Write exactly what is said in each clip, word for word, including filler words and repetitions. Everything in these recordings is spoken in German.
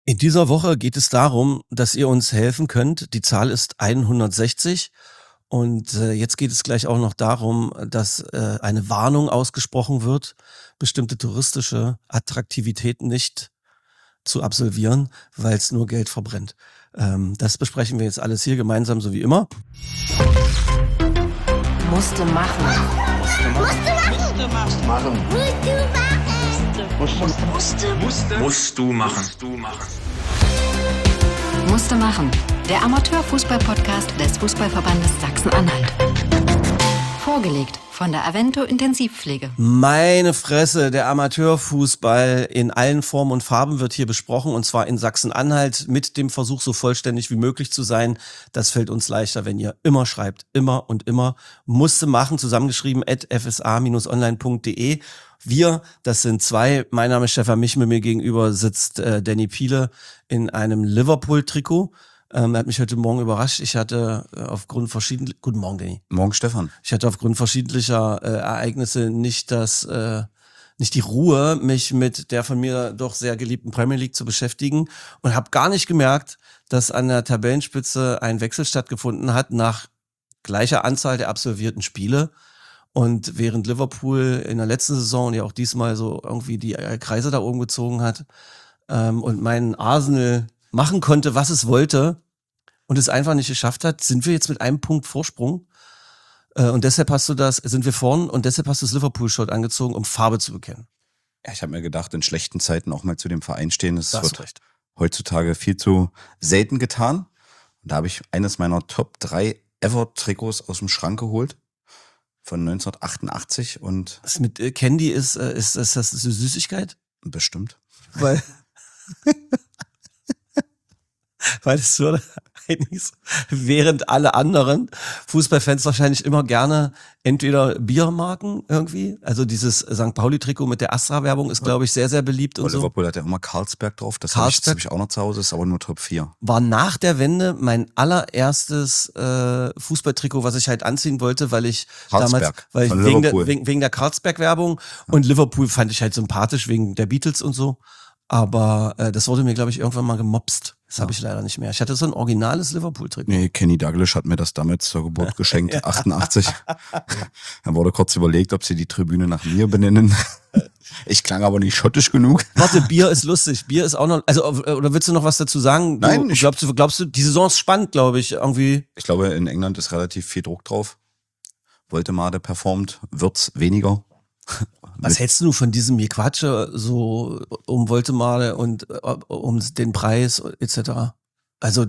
In dieser Woche geht es darum, dass ihr uns helfen könnt. Die Zahl ist hundertsechzig und äh, jetzt geht es gleich auch noch darum, dass äh, eine Warnung ausgesprochen wird, bestimmte touristische Attraktivitäten nicht zu absolvieren, weil es nur Geld verbrennt. Ähm, das besprechen wir jetzt alles hier gemeinsam, so wie immer. Musste machen. Musste machen. Musste machen. Musste machen. Musste. Musste. Musst du machen. Musst du machen. Musste machen. Der Amateur-Fußball-Podcast des Fußballverbandes Sachsen-Anhalt. Vorgelegt von der Avento Intensivpflege. Meine Fresse, der Amateurfußball in allen Formen und Farben wird hier besprochen, und zwar in Sachsen-Anhalt mit dem Versuch, so vollständig wie möglich zu sein. Das fällt uns leichter, wenn ihr immer schreibt, immer und immer. Musste machen, zusammengeschrieben at f s a dash online punkt d e. Wir, das sind zwei. Mein Name ist Stefan Mich, mit mir gegenüber sitzt äh, Danny Piele in einem Liverpool-Trikot. Ähm, er hat mich heute Morgen überrascht. Ich hatte äh, aufgrund verschiedener... Guten Morgen, Danny. Morgen, Stefan. Ich hatte aufgrund verschiedentlicher äh, Ereignisse nicht das, äh, nicht die Ruhe, mich mit der von mir doch sehr geliebten Premier League zu beschäftigen, und habe gar nicht gemerkt, dass an der Tabellenspitze ein Wechsel stattgefunden hat nach gleicher Anzahl der absolvierten Spiele. Und während Liverpool in der letzten Saison und ja auch diesmal so irgendwie die Kreise da oben gezogen hat ähm, und mein Arsenal machen konnte, was es wollte, und es einfach nicht geschafft hat, sind wir jetzt mit einem Punkt Vorsprung. Äh, und deshalb hast du das, sind wir vorn, und deshalb hast du das Liverpool-Shirt angezogen, um Farbe zu bekennen. Ja, ich habe mir gedacht, in schlechten Zeiten auch mal zu dem Verein stehen. Das Das wird ist recht. heutzutage viel zu selten getan. Und da habe ich eines meiner Top drei Ever-Trikots aus dem Schrank geholt. Von neunzehnhundertachtundachtzig und... Was mit äh, Candy ist, äh, ist, ist das eine Süßigkeit? Bestimmt. Weil... Weil es so eigentlich so, während alle anderen Fußballfans wahrscheinlich immer gerne entweder Biermarken irgendwie, also dieses Sankt Pauli-Trikot mit der Astra-Werbung ist, glaube ich, sehr, sehr beliebt und Und so. Liverpool hat ja immer Carlsberg drauf. Das habe ich, das hab ich auch noch zu Hause, ist aber nur Top vier. War nach der Wende mein allererstes äh, Fußballtrikot, was ich halt anziehen wollte, weil ich damals, Carlsberg weil ich von wegen der, Liverpool. wegen, wegen der Carlsberg-Werbung, und Liverpool fand ich halt sympathisch wegen der Beatles und so. Aber äh, das wurde mir, glaube ich, irgendwann mal gemobst. Das habe ich leider nicht mehr. Ich hatte so ein originales Liverpool-Trikot. Nee, Kenny Douglas hat mir das damals zur Geburt geschenkt, Ja. achtundachtzig. Dann wurde kurz überlegt, ob sie die Tribüne nach mir benennen. Ich klang aber nicht schottisch genug. Warte, Bier ist lustig. Bier ist auch noch, also, oder willst du noch was dazu sagen? Du, Nein, ich- glaubst du, glaubst du, die Saison ist spannend, glaube ich, irgendwie. Ich glaube, in England ist relativ viel Druck drauf. Woltemade performt, wird's weniger. Was hältst du von diesem Gequatsche so um Woltemade und äh, um den Preis et cetera? Also,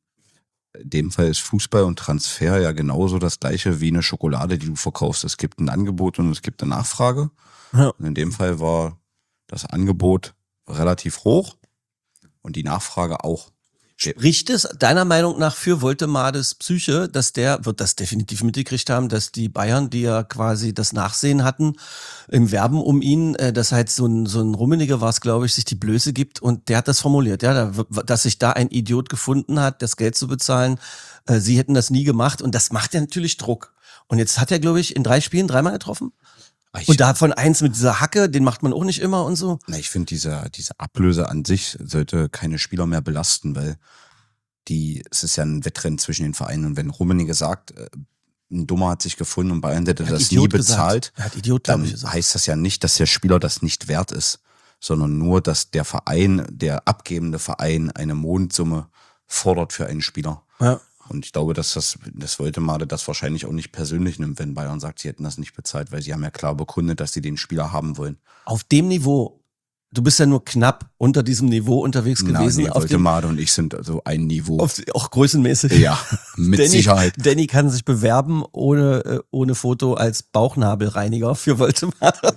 In dem Fall ist Fußball und Transfer ja genauso das gleiche wie eine Schokolade, die du verkaufst. Es gibt ein Angebot und es gibt eine Nachfrage. ja. Und in dem Fall war das Angebot relativ hoch und die Nachfrage auch. Spricht es deiner Meinung nach für Woltemades Psyche, dass der, wird das definitiv mitgekriegt haben, dass die Bayern, die ja quasi das Nachsehen hatten im Werben um ihn, äh, dass halt so ein, so ein Rummeniger war es, glaube ich, sich die Blöße gibt, und der hat das formuliert, ja, da, dass sich da ein Idiot gefunden hat, das Geld zu bezahlen. Äh, sie hätten das nie gemacht, und das macht ja natürlich Druck. Und jetzt hat er, glaube ich, in drei Spielen dreimal getroffen. Ich, Und davon eins mit dieser Hacke, den macht man auch nicht immer und so. na, ich finde, diese, diese Ablöse an sich sollte keine Spieler mehr belasten, weil die, es ist ja ein Wettrennen zwischen den Vereinen. Und wenn Rummenigge sagt, äh, ein Dummer hat sich gefunden und Bayern hätte Er hat das Idiot nie bezahlt, gesagt. Er hat Idiot, glaube dann ich, gesagt. heißt das ja nicht, dass der Spieler das nicht wert ist, sondern nur, dass der Verein, der abgebende Verein eine Mondsumme fordert für einen Spieler. Ja. Und ich glaube, dass das, das Woltemade das wahrscheinlich auch nicht persönlich nimmt, wenn Bayern sagt, sie hätten das nicht bezahlt, weil sie haben ja klar begründet, dass sie den Spieler haben wollen. Auf dem Niveau, du bist ja nur knapp unter diesem Niveau unterwegs gewesen. Na, nee, auf dem, Woltemade und ich sind also ein Niveau. auf, auch größenmäßig. Ja, mit Danny, Sicherheit. Danny kann sich bewerben ohne, äh, ohne Foto als Bauchnabelreiniger für Woltemade.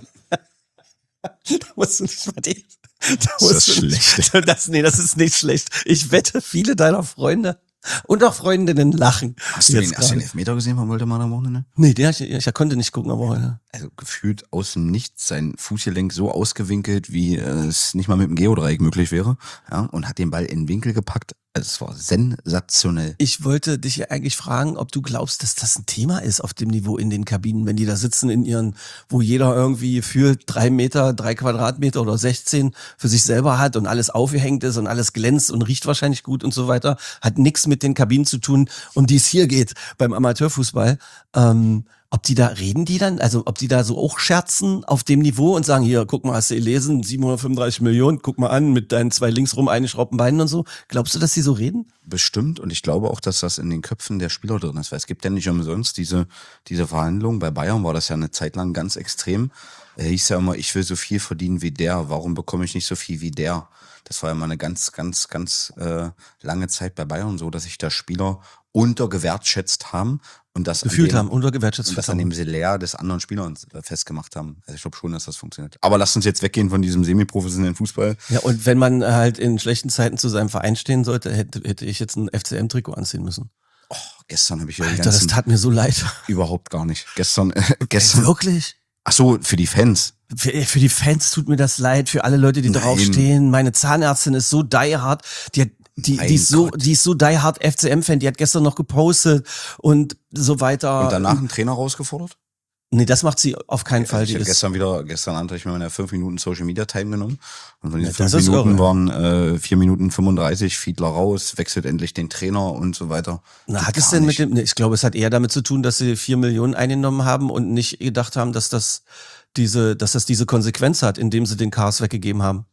Da musst du nicht mal die, da Ist musst das du nicht- schlecht? Das, nee, das ist nicht schlecht. Ich wette, viele deiner Freunde und auch Freundinnen lachen. Hast du, jetzt den, hast du den gerade. Elfmeter gesehen von Woltemade am Wochenende? Nee, der, ich, ich konnte nicht gucken, aber heute. Also gefühlt aus dem Nichts sein Fußgelenk so ausgewinkelt, wie äh, es nicht mal mit dem Geodreieck möglich wäre. Ja, und hat den Ball in den Winkel gepackt, Also es war sensationell. Ich wollte dich ja eigentlich fragen, ob du glaubst, dass das ein Thema ist auf dem Niveau in den Kabinen, wenn die da sitzen in ihren, wo jeder irgendwie gefühlt drei Meter, drei Quadratmeter oder sechzehn für sich selber hat und alles aufgehängt ist und alles glänzt und riecht wahrscheinlich gut und so weiter, hat nichts mit den Kabinen zu tun, um die es hier geht beim Amateurfußball. Ähm, ob die da, reden die dann, also ob die da so auch scherzen auf dem Niveau und sagen, hier, guck mal, hast du gelesen, siebenhundertfünfunddreißig Millionen, guck mal an, mit deinen zwei links rum eingeschraubten Beinen und so. Glaubst du, dass die so reden? Bestimmt, und ich glaube auch, dass das in den Köpfen der Spieler drin ist, weil es gibt ja nicht umsonst diese, diese Verhandlungen. Bei Bayern war das ja eine Zeit lang ganz extrem. Er hieß ja immer, ich will so viel verdienen wie der, warum bekomme ich nicht so viel wie der? Das war ja mal eine ganz, ganz, ganz äh, lange Zeit bei Bayern so, dass sich da Spieler untergewertschätzt haben und das Gefühlt dem, haben, untergewertschätzt und das an dem Salär des anderen Spielers festgemacht haben. Also ich glaube schon, dass das funktioniert. Aber lasst uns jetzt weggehen von diesem semi-professionellen Fußball. Ja, und wenn man halt in schlechten Zeiten zu seinem Verein stehen sollte, hätte, hätte ich jetzt ein F C M-Trikot anziehen müssen. Oh, gestern habe ich ja die Alter, ganzen, das tat mir so leid. überhaupt gar nicht. Gestern, äh, gestern. Ey, wirklich? Ach so, für die Fans. Für, für die Fans tut mir das leid, für alle Leute, die Nein. draufstehen. Meine Zahnärztin ist so die hard, die hat Die, Mein die ist so, Gott. die ist so die hard F C M-Fan, die hat gestern noch gepostet und so weiter. Und danach einen Trainer rausgefordert? Nee, das macht sie auf keinen Fall. Also ich Die habe ist, gestern wieder, gestern Abend habe ich mir meine fünf Minuten Social Media Time genommen. Und von diesen Ja, das fünf ist Minuten irre. waren äh, vier Minuten fünfunddreißig, Fiedler raus, wechselt endlich den Trainer und so weiter. na, Geht hat es gar denn mit nicht. dem, nee, ich glaube, es hat eher damit zu tun, dass sie vier Millionen eingenommen haben und nicht gedacht haben, dass das diese, dass das diese Konsequenz hat, indem sie den Cars weggegeben haben.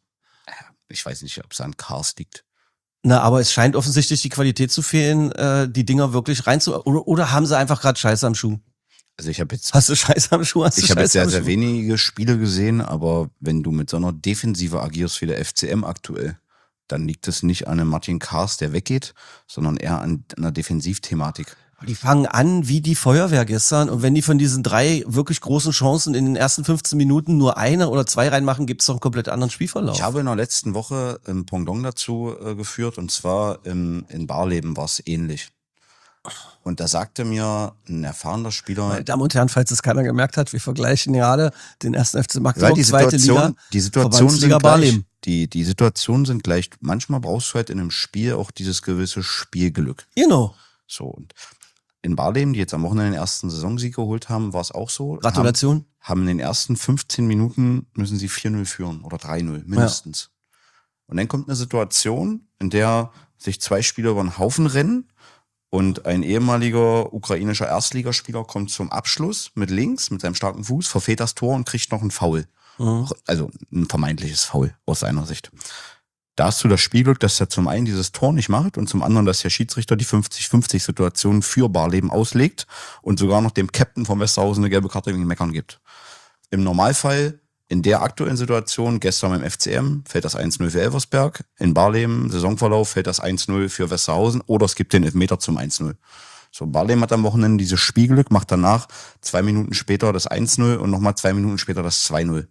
Ich weiß nicht, ob es an Cars liegt. Na, aber es scheint offensichtlich die Qualität zu fehlen, äh, die Dinger wirklich reinzu... Oder, oder haben sie einfach gerade Scheiße am Schuh? Also ich habe jetzt, Hast du Scheiße am Schuh? Hast du ich habe jetzt Scheiße sehr, am sehr Schuh? wenige Spiele gesehen, aber wenn du mit so einer Defensive agierst wie der F C M aktuell, dann liegt es nicht an einem Martin Kars, der weggeht, sondern eher an einer Defensivthematik. Die fangen an wie die Feuerwehr gestern und wenn die von diesen drei wirklich großen Chancen in den ersten fünfzehn Minuten nur eine oder zwei reinmachen, gibt's doch einen komplett anderen Spielverlauf. Ich habe in der letzten Woche ein Pendant dazu äh, geführt, und zwar im, in Barleben war es ähnlich. Und da sagte mir ein erfahrener Spieler, Meine Damen und Herren, falls es keiner gemerkt hat, wir vergleichen gerade den ersten F C weil Magdeburg, die zweite Situation, Liga, die Situationen Verbandsliga sind gleich. Barleben. Die, die Situationen sind gleich. Manchmal brauchst du halt in einem Spiel auch dieses gewisse Spielglück. Genau. So, und in Barleben, die jetzt am Wochenende den ersten Saisonsieg geholt haben, war es auch so. Gratulation. Haben, haben in den ersten fünfzehn Minuten müssen sie vier null führen oder drei null mindestens. Und dann kommt eine Situation, in der sich zwei Spieler über den Haufen rennen und ein ehemaliger ukrainischer Erstligaspieler kommt zum Abschluss mit links, mit seinem starken Fuß, verfehlt das Tor und kriegt noch einen Foul. Mhm. Also ein vermeintliches Foul aus seiner Sicht. Da hast du das Spielglück, dass er zum einen dieses Tor nicht macht und zum anderen, dass der Schiedsrichter die fünfzig fünfzig Situation für Barleben auslegt und sogar noch dem Captain von Westerhausen eine gelbe Karte wegen Meckern gibt. Im Normalfall, in der aktuellen Situation, gestern beim F C M, fällt das eins null für Elversberg. In Barleben, Saisonverlauf, fällt das eins null für Westerhausen oder es gibt den Elfmeter zum eins null. So, Barleben hat am Wochenende dieses Spielglück, macht danach zwei Minuten später das eins null und nochmal zwei Minuten später das zwei null.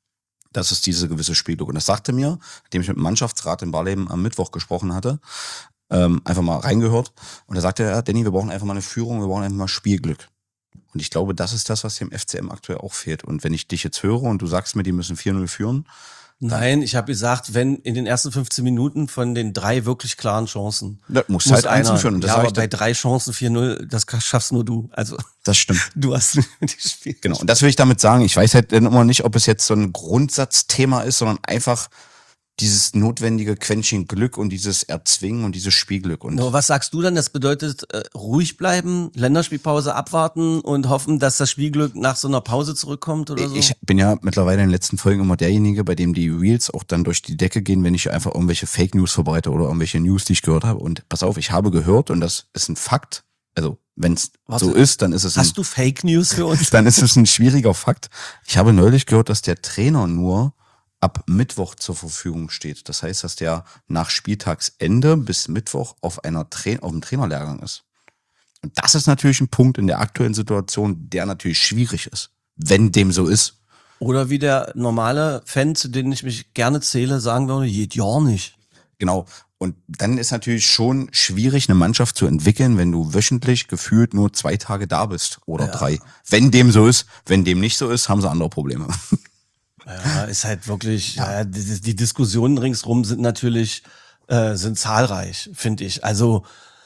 Das ist diese gewisse Spielglück. Und das sagte mir, nachdem ich mit dem Mannschaftsrat in Barleben am Mittwoch gesprochen hatte, ähm, einfach mal reingehört. Und da sagte er, ja, Danny, wir brauchen einfach mal eine Führung, wir brauchen einfach mal Spielglück. Und ich glaube, das ist das, was dem F C M aktuell auch fehlt. Und wenn ich dich jetzt höre und du sagst mir, die müssen vier null führen. Nein, ich habe gesagt, wenn in den ersten fünfzehn Minuten von den drei wirklich klaren Chancen Da musst du muss halt eins einer, führen. Und das ja, sag aber ich bei dir. drei Chancen vier null, das schaffst nur du. Also Das stimmt. du hast die Spiel. Genau. Und das will ich damit sagen. Ich weiß halt dann immer nicht, ob es jetzt so ein Grundsatzthema ist, sondern einfach dieses notwendige Quäntchen Glück und dieses Erzwingen und dieses Spielglück. Und No, was sagst du dann? Das bedeutet äh, ruhig bleiben, Länderspielpause abwarten und hoffen, dass das Spielglück nach so einer Pause zurückkommt oder so? ich bin ja mittlerweile in den letzten Folgen immer derjenige, bei dem die Reels auch dann durch die Decke gehen, wenn ich einfach irgendwelche Fake News verbreite oder irgendwelche News, die ich gehört habe. Und pass auf, ich habe gehört, und das ist ein Fakt, also wenn es Warte, so ist, dann ist es ein, Hast du Fake News für uns? dann ist es ein schwieriger Fakt. Ich habe neulich gehört, dass der Trainer nur ab Mittwoch zur Verfügung steht. Das heißt, dass der nach Spieltagsende bis Mittwoch auf einer Tra- auf einem Trainerlehrgang ist. Und das ist natürlich ein Punkt in der aktuellen Situation, der natürlich schwierig ist, wenn dem so ist. Oder wie der normale Fan, zu dem ich mich gerne zähle, sagen würde, geht ja nicht. Genau. Und dann ist natürlich schon schwierig, eine Mannschaft zu entwickeln, wenn du wöchentlich gefühlt nur zwei Tage da bist oder Ja. drei. Wenn dem so ist. Wenn dem nicht so ist, haben sie andere Probleme. Ja, ist halt wirklich, ja. die, die Diskussionen ringsrum sind natürlich äh, sind zahlreich, finde ich. Also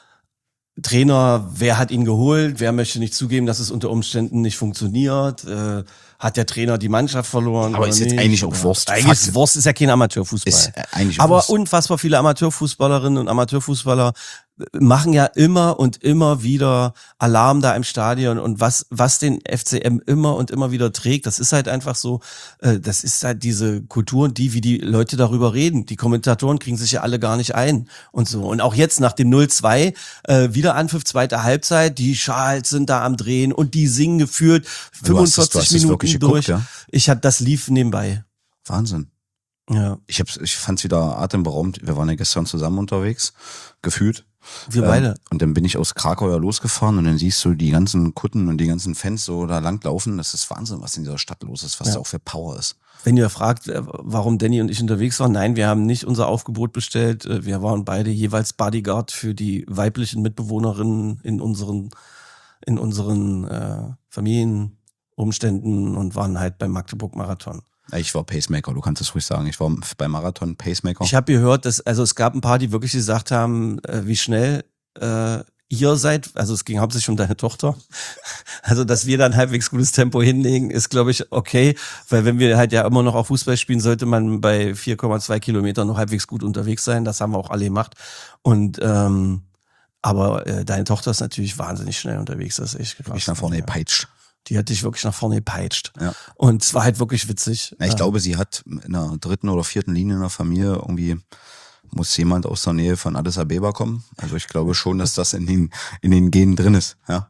Trainer, wer hat ihn geholt? Wer möchte nicht zugeben, dass es unter Umständen nicht funktioniert? Äh, hat der Trainer die Mannschaft verloren? Aber oder ist jetzt nicht? eigentlich auch Oder- Wurst. Eigentlich Fakt. ist Wurst ist ja kein Amateurfußball. Ist äh, eigentlich auch Aber Wurst. unfassbar viele Amateurfußballerinnen und Amateurfußballer machen ja immer und immer wieder Alarm da im Stadion und was was den F C M immer und immer wieder trägt, das ist halt einfach so, äh, das ist halt diese Kultur und die, wie die Leute darüber reden. Die Kommentatoren kriegen sich ja alle gar nicht ein und so. Und auch jetzt nach dem null zwei, äh, wieder Anpfiff, zweite Halbzeit, die Schals sind da am Drehen und die singen geführt Du hast es- du fünfundvierzig hast es Minuten wirklich geguckt, durch. ja? Ich hab das lief nebenbei. Wahnsinn. Ja, Ich, hab's, ich fand's wieder atemberaubend. Wir waren ja gestern zusammen unterwegs, gefühlt. wir beide. Ähm, und dann bin ich aus Krakau ja losgefahren und dann siehst du die ganzen Kutten und die ganzen Fans so da langlaufen. Das ist Wahnsinn, was in dieser Stadt los ist, was Ja. da auch für Power ist. Wenn ihr fragt, äh, warum Danny und ich unterwegs waren, nein, wir haben nicht unser Aufgebot bestellt. Äh, Wir waren beide jeweils Bodyguard für die weiblichen Mitbewohnerinnen in unseren, in unseren äh, Familienumständen und waren halt beim Magdeburg-Marathon. Ich war Pacemaker, du kannst es ruhig sagen. Ich war beim Marathon Pacemaker. Ich habe gehört, dass also es gab ein paar, die wirklich gesagt haben, äh, wie schnell äh, ihr seid. Also es ging hauptsächlich um deine Tochter. Also dass wir dann halbwegs gutes Tempo hinlegen, ist glaube ich okay, weil wenn wir halt ja immer noch auf Fußball spielen, sollte man bei vier Komma zwei Kilometern noch halbwegs gut unterwegs sein. Das haben wir auch alle gemacht. Und ähm, aber äh, deine Tochter ist natürlich wahnsinnig schnell unterwegs. Das ist echt krass. ich nach vorne Ja. gepeitscht. Die hat dich wirklich nach vorne gepeitscht. Ja. Und es war halt wirklich witzig. Na, ich Ja. glaube, sie hat in der dritten oder vierten Linie in der Familie irgendwie muss jemand aus der Nähe von Addis Abeba kommen. Also ich glaube schon, dass das in den, in den Genen drin ist. Ja.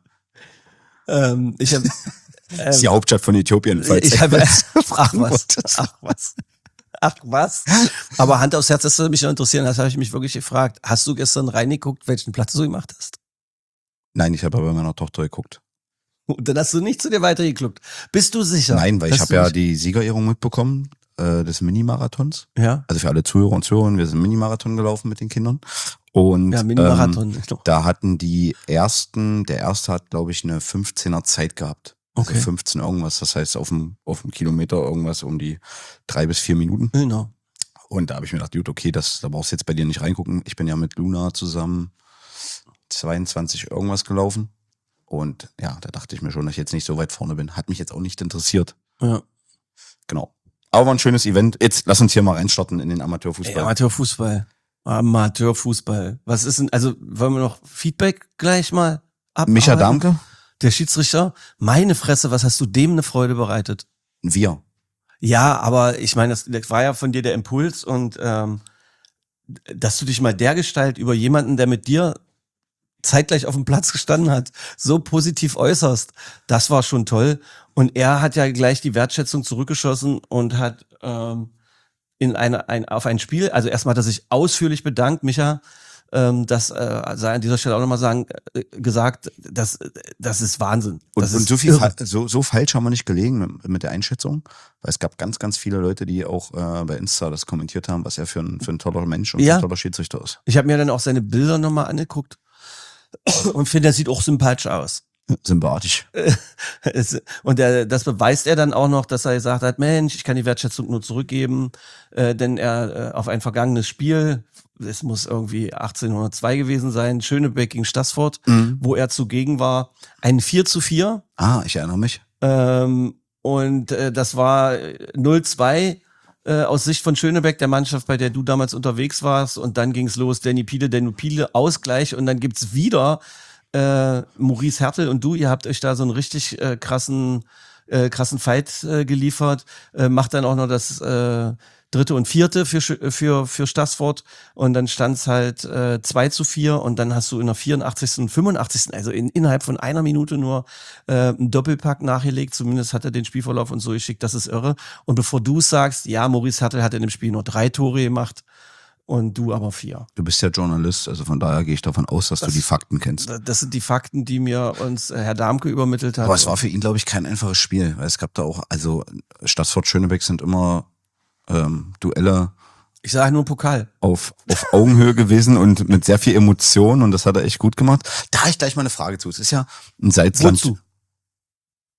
Ähm, ich habe Das ist die Hauptstadt von Äthiopien. falls Ich habe etwas ach fragen was, wolltest. ach was, ach was. Aber Hand aufs Herz, das würde mich noch interessieren. Das habe ich mich wirklich gefragt. Hast du gestern reingeguckt, welchen Platz du gemacht hast? Nein, ich habe bei meiner Tochter geguckt. Und dann hast du nicht zu dir weitergeguckt. Bist du sicher? Nein, weil ich dass habe du ja nicht- die Siegerehrung mitbekommen äh, des Minimarathons. ja, Also für alle Zuhörer und Zuhörerinnen, wir sind Minimarathon gelaufen mit den Kindern. Und ja, Mini-Marathon. ähm, da hatten die ersten, der erste hat, glaube ich, eine fünfzehner Zeit gehabt. Also Okay. fünfzehn irgendwas, das heißt auf dem, auf dem Kilometer irgendwas um die drei bis vier Minuten. Genau. Und da habe ich mir gedacht, gut, okay, das, da brauchst du jetzt bei dir nicht reingucken. Ich bin ja mit Luna zusammen zweiundzwanzig irgendwas gelaufen. Und ja, da dachte ich mir schon, dass ich jetzt nicht so weit vorne bin. Hat mich jetzt auch nicht interessiert. Ja. Genau. Aber war ein schönes Event. Jetzt lass uns hier mal reinstarten in den Amateurfußball. Ey, Amateurfußball. Amateurfußball. Was ist denn, also wollen wir noch Feedback gleich mal abarbeiten? Micha Damke, Der Schiedsrichter, meine Fresse, was hast du dem eine Freude bereitet? wir. Ja, aber ich meine, das, das war ja von dir der Impuls und ähm, dass du dich mal dergestalt über jemanden, der mit dir zeitgleich auf dem Platz gestanden hat, so positiv äußerst, das war schon toll. Und er hat ja gleich die Wertschätzung zurückgeschossen und hat ähm, in eine, ein, auf ein Spiel, also erstmal hat er sich ausführlich bedankt, Micha, ähm, das äh, sei an dieser Stelle auch nochmal sagen, äh, gesagt, das, das ist Wahnsinn. Und, Das und ist so, viel irre. fa- so, so falsch haben wir nicht gelegen mit, mit der Einschätzung, weil es gab ganz, ganz viele Leute, die auch äh, bei Insta das kommentiert haben, was er für ein, für ein toller Mensch und Ja. ein toller Schiedsrichter ist. Ich habe mir dann auch seine Bilder nochmal angeguckt und finde, er sieht auch sympathisch aus. Sympathisch. Es- Und er, das beweist er dann auch noch, dass er gesagt hat, Mensch, ich kann die Wertschätzung nur zurückgeben, äh, denn er äh, auf ein vergangenes Spiel, es muss irgendwie achtzehnhundertzwei gewesen sein, Schönebeck gegen Stassfurt, Mhm. wo er zugegen war, ein vier zu vier. Ah, ich erinnere mich. Ähm, und äh, das war null zwei äh, aus Sicht von Schönebeck, der Mannschaft, bei der du damals unterwegs warst. Und dann ging's los, Danny Piele, Danny Piele, Ausgleich. Und dann gibt's wieder äh, Maurice Hertel und du, ihr habt euch da so einen richtig äh, krassen, äh, krassen Fight äh, geliefert. Äh, macht dann auch noch das äh, dritte und vierte für, Sch- für, für Stassfurt. Und dann stand's halt äh, zwei zu vier. Und dann hast du in der vierundachtzigsten und fünfundachtzigsten also in, innerhalb von einer Minute nur äh, einen Doppelpack nachgelegt. Zumindest hat er den Spielverlauf und so geschickt. Das ist irre. Und bevor du sagst, ja, Maurice Hertel hat in dem Spiel nur drei Tore gemacht und du aber vier. Du bist ja Journalist, also von daher gehe ich davon aus, dass Das- du die Fakten kennst. Das sind die Fakten, die mir uns äh, Herr Damke übermittelt hat. Aber es war für ihn, glaube ich, kein einfaches Spiel, weil es gab da auch, also Stassfurt Schönebeck sind immer ähm, Duelle Ich sage nur Pokal. auf, auf Augenhöhe gewesen und mit sehr viel Emotion und das hat er echt gut gemacht. Da habe ich gleich mal eine Frage zu. Es ist ja ein Salzland. Wozu?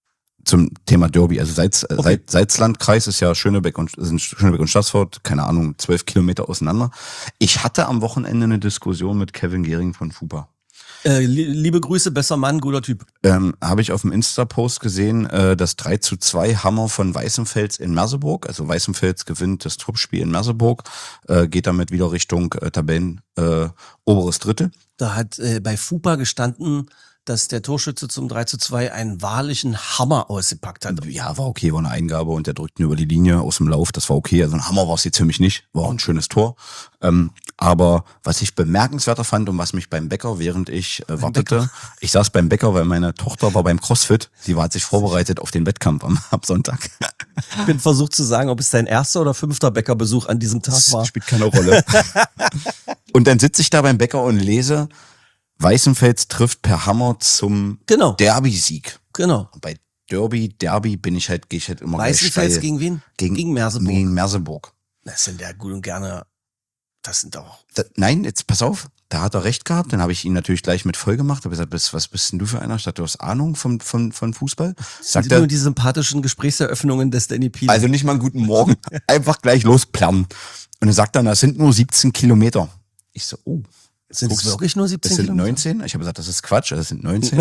zum Thema Derby. Also Salz, okay. Salz, Salzlandkreis ist ja Schönebeck und, sind Schönebeck und Stassfurt, keine Ahnung, zwölf Kilometer auseinander. Ich hatte am Wochenende eine Diskussion mit Kevin Gehring von FUPA. Äh, liebe Grüße, besser Mann, guter Typ. Ähm, habe ich auf dem Insta-Post gesehen, äh, das drei zu zwei Hammer von Weißenfels in Merseburg. Also Weißenfels gewinnt das Topspiel in Merseburg, äh, geht damit wieder Richtung äh, Tabellen äh, oberes Drittel. Da hat äh, bei FUPA gestanden, dass der Torschütze zum drei zu zwei einen wahrlichen Hammer ausgepackt hat. Ja, war okay, war eine Eingabe und der drückt ihn über die Linie aus dem Lauf, das war okay. Also ein Hammer war es jetzt für mich nicht, war auch ein schönes Tor. Ähm, aber was ich bemerkenswerter fand und was mich beim Bäcker, während ich äh, wartete, Bäcker. ich saß beim Bäcker, weil meine Tochter war beim CrossFit, die war, hat sich vorbereitet auf den Wettkampf am, am Sonntag. Ich bin versucht zu sagen, ob es dein erster oder fünfter Bäckerbesuch an diesem Tag war. Das spielt keine Rolle. Und dann sitze ich da beim Bäcker und lese, Weißenfels trifft per Hammer zum genau. Derby-Sieg. Genau. Und bei Derby, Derby bin ich halt, gehe ich halt immer Weißenfels gleich steil. gegen wen? Gegen, gegen Merseburg. Gegen Merseburg. Das sind ja gut und gerne, das sind doch... Da, nein, jetzt pass auf, da hat er recht gehabt. Dann habe ich ihn natürlich gleich mit voll gemacht. Habe gesagt, was, was bist denn du für einer? Ich dachte, du hast Ahnung von, von, von Fußball? Sagt er, nur die sympathischen Gesprächseröffnungen des Danny Piel. Also nicht mal einen guten Morgen, einfach gleich losplanen. Und er sagt dann, das sind nur siebzehn Kilometer. Ich so, oh. Sind es wirklich nur siebzehn Das sind Kilometer? neunzehn. Ich habe gesagt, das ist Quatsch, das sind neunzehn.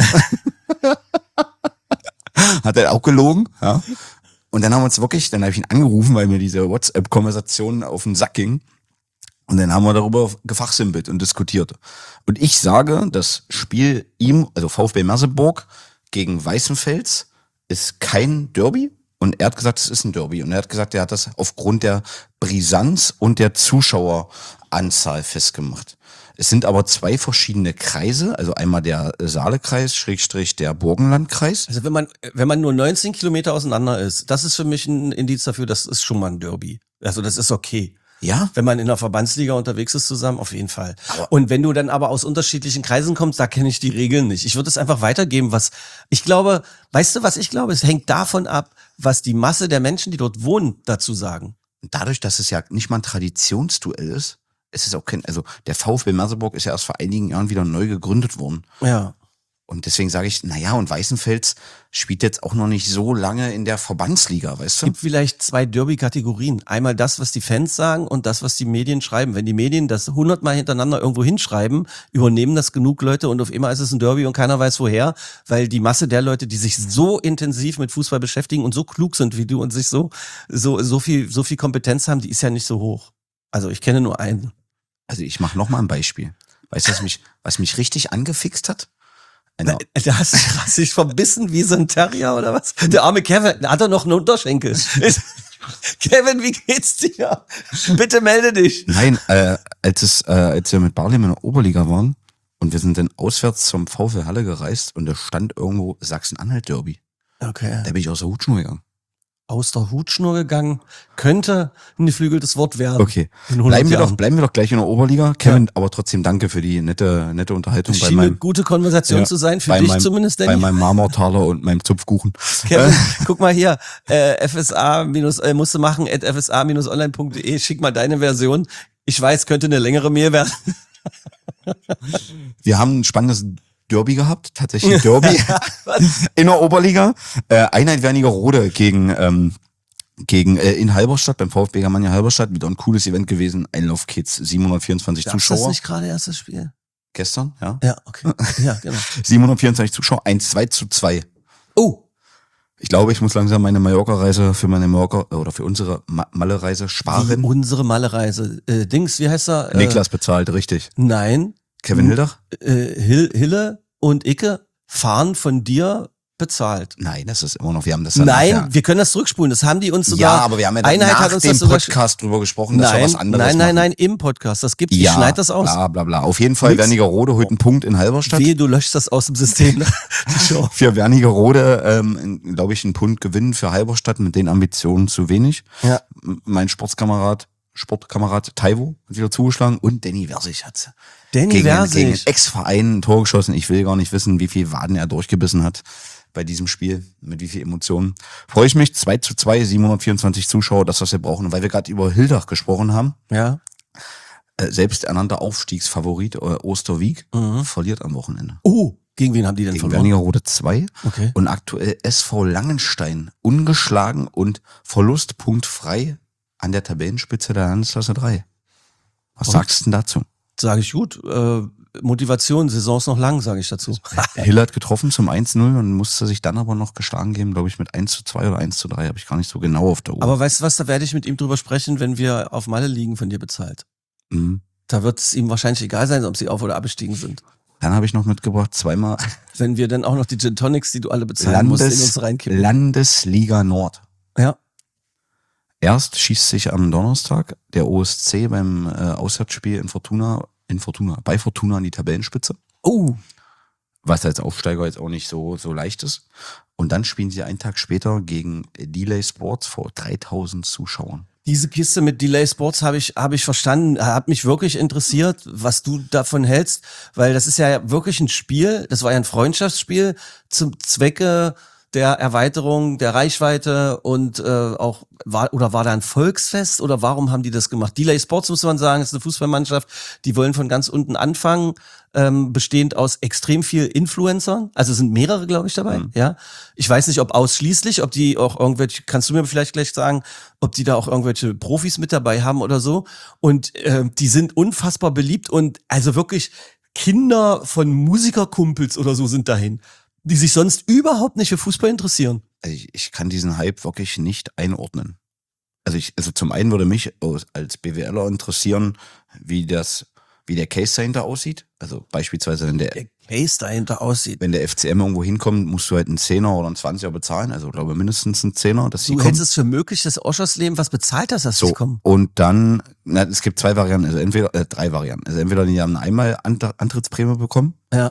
Hat er auch gelogen, ja. Und dann haben wir uns wirklich, dann habe ich ihn angerufen, weil mir diese WhatsApp-Konversation auf den Sack ging. Und dann haben wir darüber gefachsimpelt und diskutiert. Und ich sage, das Spiel ihm, also VfB Merseburg gegen Weißenfels, ist kein Derby. Und er hat gesagt, es ist ein Derby. Und er hat gesagt, er hat das aufgrund der Brisanz und der Zuschaueranzahl festgemacht. Es sind aber zwei verschiedene Kreise, also einmal der Saalekreis, Schrägstrich der Burgenlandkreis. Also wenn man, wenn man nur neunzehn Kilometer auseinander ist, das ist für mich ein Indiz dafür, das ist schon mal ein Derby. Also das ist okay. Ja. Wenn man in der Verbandsliga unterwegs ist zusammen, auf jeden Fall. Aber und wenn du dann aber aus unterschiedlichen Kreisen kommst, da kenne ich die Regeln nicht. Ich würde es einfach weitergeben, was, ich glaube, weißt du, was ich glaube? Es hängt davon ab, was die Masse der Menschen, die dort wohnen, dazu sagen. Dadurch, dass es ja nicht mal ein Traditionsduell ist, ist es auch kein, also der VfB Merseburg ist ja erst vor einigen Jahren wieder neu gegründet worden. Ja. Und deswegen sage ich, naja, und Weißenfels spielt jetzt auch noch nicht so lange in der Verbandsliga, weißt du? Es gibt vielleicht zwei Derby-Kategorien. Einmal das, was die Fans sagen und das, was die Medien schreiben. Wenn die Medien das hundertmal hintereinander irgendwo hinschreiben, übernehmen das genug Leute und auf einmal ist es ein Derby und keiner weiß woher, weil die Masse der Leute, die sich so intensiv mit Fußball beschäftigen und so klug sind wie du und sich so, so, so viel, so viel Kompetenz haben, die ist ja nicht so hoch. Also ich kenne nur einen. Also ich mache noch mal ein Beispiel. Weißt du, was mich, was mich richtig angefixt hat? Na, da hast, hast dich verbissen wie so ein Terrier oder was? Der arme Kevin, hat er noch einen Unterschenkel? Kevin, wie geht's dir? Bitte melde dich. Nein, äh, als es, äh, als wir mit Barley in der Oberliga waren und wir sind dann auswärts zum VfL Halle gereist und da stand irgendwo Sachsen-Anhalt-Derby. Okay. Da bin ich aus der Hutschnur gegangen. Aus der Hutschnur gegangen, könnte ein geflügeltes Wort werden. Okay, bleiben wir, doch, bleiben wir doch gleich in der Oberliga. Kevin, ja. Aber trotzdem danke für die nette, nette Unterhaltung. Das bei schien meinem, eine gute Konversation ja, zu sein, für dich meinem, zumindest, Danny. Bei meinem Marmortaler und meinem Zupfkuchen. Kevin, guck mal hier, äh, F S A minus, äh, musst du machen, at f s a dash online punkt de, schick mal deine Version. Ich weiß, könnte eine längere Mail werden. Wir haben ein spannendes Derby gehabt, tatsächlich Derby in der Oberliga. Äh, Einheit Wernigerode gegen... Ähm, Gegen äh, in Halberstadt, beim VfB Germania Halberstadt, wieder ein cooles Event gewesen. Einlaufkids, siebenhundertvierundzwanzig Darfst Zuschauer. Das nicht gerade erst das Spiel? Gestern, ja. Ja, okay. Ja, genau. siebenhundertvierundzwanzig Zuschauer, eins zwei zu zwei. Oh. Ich glaube, ich muss langsam meine Mallorca-Reise für meine Mallorca oder für unsere Ma- Malle-Reise sparen. Wie unsere Malle-Reise. Äh, Dings, wie heißt er? Äh, Niklas bezahlt, richtig. Nein. Kevin Hildach? Äh, Hill, Hille und Icke fahren von dir bezahlt. Nein, das ist immer noch, wir haben das dann Nein, ja. wir können das zurückspulen. Das haben die uns sogar. Ja, aber wir haben ja dann Einheit nach hat uns dem das sogar Podcast drüber gesprochen, dass nein, wir was anderes Nein, nein, machen. nein, im Podcast. Das gibt's. Ja, Ich schneid das aus. bla, bla, bla. Auf jeden Fall Nix. Wernigerode heute einen Punkt in Halberstadt. Wehe, du löschst das aus dem System. Die Show. Für Wernigerode, ähm, glaube ich, einen Punkt gewinnen für Halberstadt mit den Ambitionen zu wenig. Ja. Mein Sportskamerad, Sportkamerad Taiwo hat wieder zugeschlagen und Danny Versich hat Danny gegen, Versich. gegen einen Ex-Verein ein Tor geschossen. Ich will gar nicht wissen, wie viel Waden er durchgebissen hat bei diesem Spiel, mit wie viel Emotionen. Freue ich mich, zwei zu zwei, siebenhundertvierundzwanzig Zuschauer, das, was wir brauchen. Und weil wir gerade über Hildach gesprochen haben, Ja. äh, selbsternannter Aufstiegsfavorit äh, Osterwieck Mhm. verliert am Wochenende. Oh, Gegen wen haben die denn Gegen verloren? Wernigerode zwei. Okay. Und aktuell S V Langenstein ungeschlagen und verlustpunktfrei an der Tabellenspitze der Landesklasse drei. Was Und? sagst du denn dazu? Sage ich gut. Äh, Motivation, Saison ist noch lang, sage ich dazu. Hill hat getroffen zum eins null und musste sich dann aber noch geschlagen geben, glaube ich, mit eins zu zwei oder eins zu drei, habe ich gar nicht so genau auf der Uhr. Aber weißt du was, da werde ich mit ihm drüber sprechen, wenn wir auf Malle liegen, von dir bezahlt. Mhm. Da wird es ihm wahrscheinlich egal sein, ob sie auf- oder abgestiegen sind. Dann habe ich noch mitgebracht, zweimal Wenn wir dann auch noch die Gin Tonics, die du alle bezahlen musst, in uns Landes, reinkippen. Landesliga Nord. Ja. Erst schießt sich am Donnerstag der O S C beim äh, Auswärtsspiel in Fortuna, in Fortuna, bei Fortuna an die Tabellenspitze. Oh. Was als Aufsteiger jetzt auch nicht so, so leicht ist. Und dann spielen sie einen Tag später gegen Delay Sports vor dreitausend Zuschauern. Diese Kiste mit Delay Sports habe ich, habe ich verstanden, hat mich wirklich interessiert, was du davon hältst, weil das ist ja wirklich ein Spiel, das war ja ein Freundschaftsspiel zum Zwecke der Erweiterung der Reichweite und äh, auch, war oder war da ein Volksfest oder warum haben die das gemacht? Delay Sports, muss man sagen, ist eine Fußballmannschaft, die wollen von ganz unten anfangen, ähm, bestehend aus extrem viel Influencern, also sind mehrere, glaube ich, dabei, mhm. ja. Ich weiß nicht, ob ausschließlich, ob die auch irgendwelche, kannst du mir vielleicht gleich sagen, ob die da auch irgendwelche Profis mit dabei haben oder so und äh, die sind unfassbar beliebt und also wirklich Kinder von Musikerkumpels oder so sind dahin, die sich sonst überhaupt nicht für Fußball interessieren. Also ich, ich kann diesen Hype wirklich nicht einordnen. Also ich, also zum einen würde mich als BWLer interessieren, wie das, wie der Case dahinter aussieht. Also beispielsweise, wenn der, der Case dahinter aussieht. Wenn der F C M irgendwo hinkommt, musst du halt einen Zehner oder einen Zwanziger bezahlen. Also ich glaube mindestens einen Zehner, dass sie du kommen. hältst es für möglich, dass Oschersleben was bezahlt hast, dass so, sie kommen. Und dann, na, es gibt zwei Varianten, also entweder, äh, drei Varianten. Also entweder die haben einmal Antrittsprämie bekommen. Ja.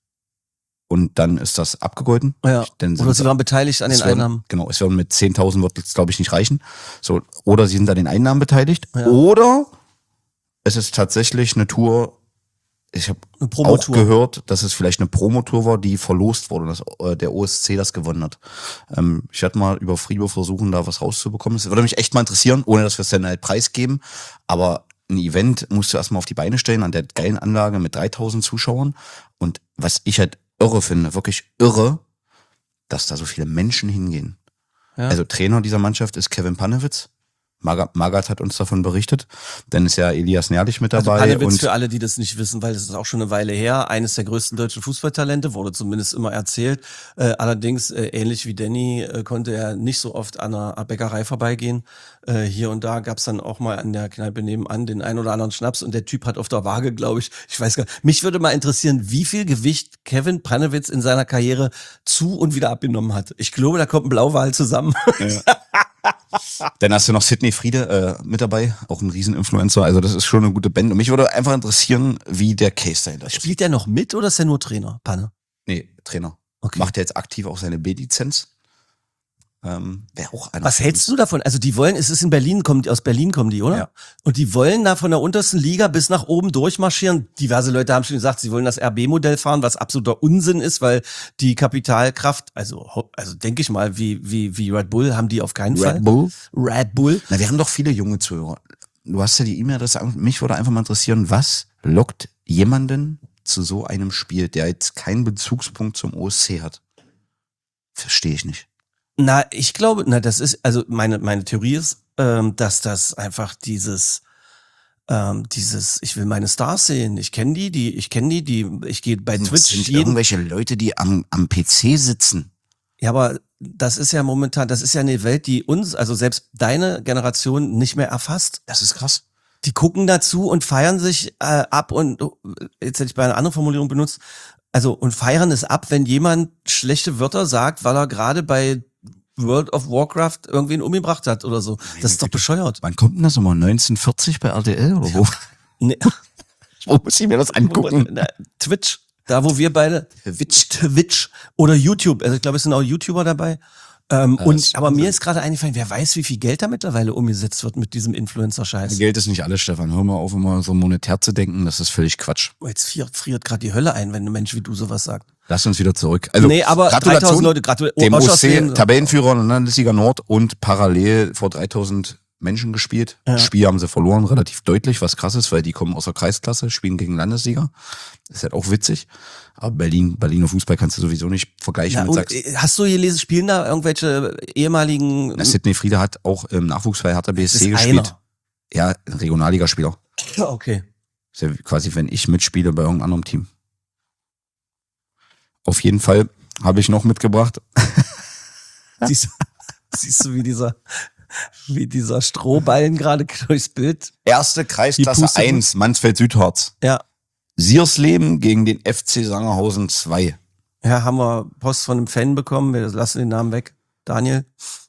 Und dann ist das abgegolten. Ja. Dann oder sie waren beteiligt an den werden, Einnahmen. Genau, es werden mit zehntausend wird es, glaube ich, nicht reichen. So, oder sie sind an den Einnahmen beteiligt. Ja. Oder es ist tatsächlich eine Tour. Ich habe auch gehört, dass es vielleicht eine Promotour war, die verlost wurde, dass äh, der O S C das gewonnen hat. Ähm, ich werde mal über Fribourg versuchen, da was rauszubekommen. Es würde mich echt mal interessieren, ohne dass wir es dann halt preisgeben. Aber ein Event musst du erstmal auf die Beine stellen, an der geilen Anlage mit dreitausend Zuschauern. Und was ich halt irre finde, wirklich irre, dass da so viele Menschen hingehen. Ja. Also Trainer dieser Mannschaft ist Kevin Panewitz. Magat, Magat hat uns davon berichtet. Dann ist ja Elias Nerlich mit dabei. Also Panewitz, und für alle, die das nicht wissen, weil das ist auch schon eine Weile her, eines der größten deutschen Fußballtalente, wurde zumindest immer erzählt. Äh, allerdings, äh, ähnlich wie Danny, äh, konnte er nicht so oft an einer Bäckerei vorbeigehen. Äh, hier und da gab's dann auch mal an der Kneipe nebenan den ein oder anderen Schnaps und der Typ hat auf der Waage, glaube ich, ich weiß gar nicht, mich würde mal interessieren, wie viel Gewicht Kevin Panewitz in seiner Karriere zu und wieder abgenommen hat. Ich glaube, da kommt ein Blauwal zusammen. Ja. Dann hast du noch Sidney Friede äh, mit dabei, auch ein Rieseninfluencer. Also das ist schon eine gute Band. Und mich würde einfach interessieren, wie der Case dahinter ist. Spielt der noch mit oder ist der nur Trainer, Panne? Nee, Trainer. Okay. Macht er jetzt aktiv auch seine B-Lizenz. Ähm, Wäre auch einer. Was hältst du davon? Also die wollen, es ist in Berlin, kommen die, aus Berlin kommen die, oder? Ja. Und die wollen da von der untersten Liga bis nach oben durchmarschieren. Diverse Leute haben schon gesagt, sie wollen das R B-Modell fahren, was absoluter Unsinn ist, weil die Kapitalkraft, also also denke ich mal, wie wie wie Red Bull haben die auf keinen Red Fall. Red Bull? Red Bull. Na, wir haben doch viele junge Zuhörer. Du hast ja die E-Mail-Adresse, mich würde einfach mal interessieren, was lockt jemanden zu so einem Spiel, der jetzt keinen Bezugspunkt zum O S C hat? Verstehe ich nicht. Na, ich glaube, na, das ist, also meine, meine Theorie ist, ähm, dass das einfach dieses, ähm, dieses, ich will meine Stars sehen, ich kenne die, die, ich kenne die, die, ich gehe bei das Twitch sind jeden, irgendwelche Leute, die am, am P C sitzen. Ja, aber das ist ja momentan, das ist ja eine Welt, die uns, also selbst deine Generation nicht mehr erfasst. Das ist krass. Die gucken dazu und feiern sich äh, ab und, jetzt hätte ich bei einer anderen Formulierung benutzt, also und feiern es ab, wenn jemand schlechte Wörter sagt, weil er gerade bei World of Warcraft irgendwen umgebracht hat oder so. Das ist doch bescheuert. Wann kommt denn das nochmal? neunzehnhundert vierzig bei R T L oder wo? Nee. Wo muss ich mir das angucken? Twitch. Da, wo wir beide Twitch, Twitch oder YouTube. Also ich glaube, es sind auch YouTuber dabei. Ähm, ja, und aber mir ist gerade eingefallen, wer weiß, wie viel Geld da mittlerweile umgesetzt wird mit diesem Influencer-Scheiß. Geld ist nicht alles, Stefan. Hör mal auf, immer so monetär zu denken. Das ist völlig Quatsch. Oh, jetzt friert, friert gerade die Hölle ein, wenn ein Mensch wie du sowas sagt. Lass uns wieder zurück. Also, nee, aber dreitausend Leute, gratuliere. Dem O S C, Tabellenführer in der Landesliga Nord und parallel vor dreitausend Menschen gespielt. Ja. Das Spiel haben sie verloren, relativ deutlich, was krass ist, weil die kommen aus der Kreisklasse, spielen gegen Landesliga. Ist halt auch witzig. Aber Berlin, Berliner Fußball kannst du sowieso nicht vergleichen Ja, mit und Sachsen. hast du gelesen, spielen da irgendwelche ehemaligen... Na, Sidney Friede hat auch im Nachwuchs bei Hertha B S C Das ist gespielt. einer. Ja, ein Regionalligaspieler. Okay. Ist ja quasi, wenn ich mitspiele bei irgendeinem anderen Team. Auf jeden Fall habe ich noch mitgebracht. Siehst, siehst du, wie dieser, wie dieser Strohballen gerade durchs Bild? Erste Die Kreisklasse Puste- eins, Mansfeld-Südharz. Ja. Siersleben gegen den F C Sangerhausen zwei. Ja, haben wir Post von einem Fan bekommen. Wir lassen den Namen weg. Daniel.